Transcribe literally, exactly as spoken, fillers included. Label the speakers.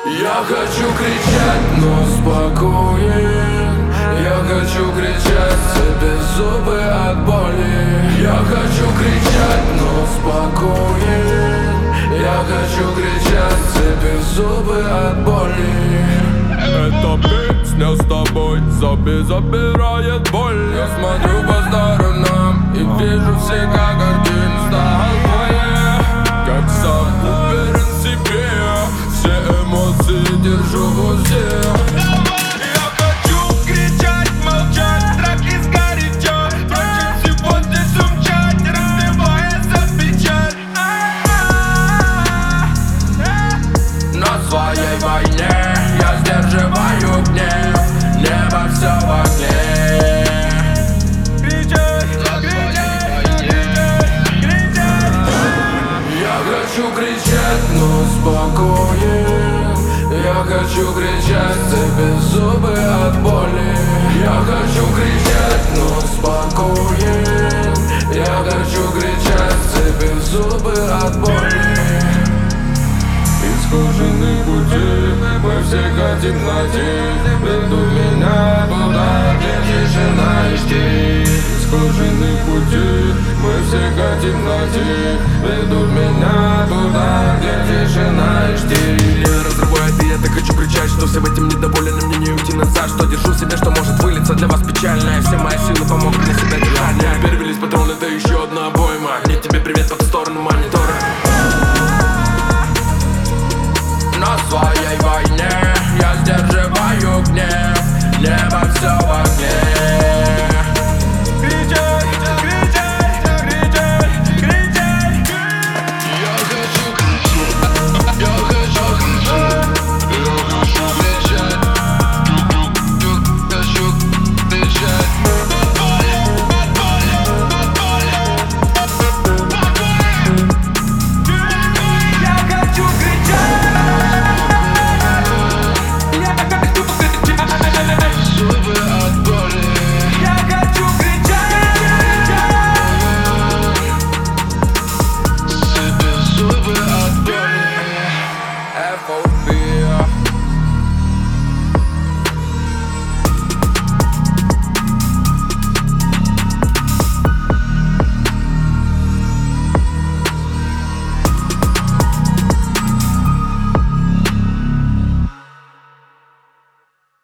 Speaker 1: Я хочу кричать, но спокоен. Я хочу кричать, цепи зубы от боли. Я хочу кричать, но спокоен. Я хочу кричать, цепи зубы от боли.
Speaker 2: Эта песня с тобой зоби забирает боль.
Speaker 1: Я смотрю по сторонам и вижу все как один столбы.
Speaker 2: Как сам уверен в себе, все эмоции держу в узде.
Speaker 3: Я хочу кричать, молчать, страх и сгоряча. Проще всего здесь умчать, разбиваясь от печаль.
Speaker 1: На своей войне я сдерживаю гнев. Небо все в огне.
Speaker 3: Кричать, кричать, кричать, кричать.
Speaker 1: Я хочу кричать, но спокоен. Я хочу кричать, цепи зубы от боли. Я хочу кричать, но спокоен. Я хочу кричать, цепи зубы от боли.
Speaker 2: Исхожены пути, мы все хотим найти. Ведут меня туда, где тишина и штиль. Исхожены пути, мы все хотим найти. Ведут меня туда, где тишина и штиль.
Speaker 4: Я разрываю ответы, хочу кричать, что всем этим недоволен, и мне не уйти назад. Что держу в себе, что может вылиться для вас печально. И все мои силы помогут мне себя держать. Не перевелись патроны, это еще одна обойма. Нет, тебе привет по ту сторону монитора.
Speaker 1: На своей войне я сдерживаю гнев. Небо все в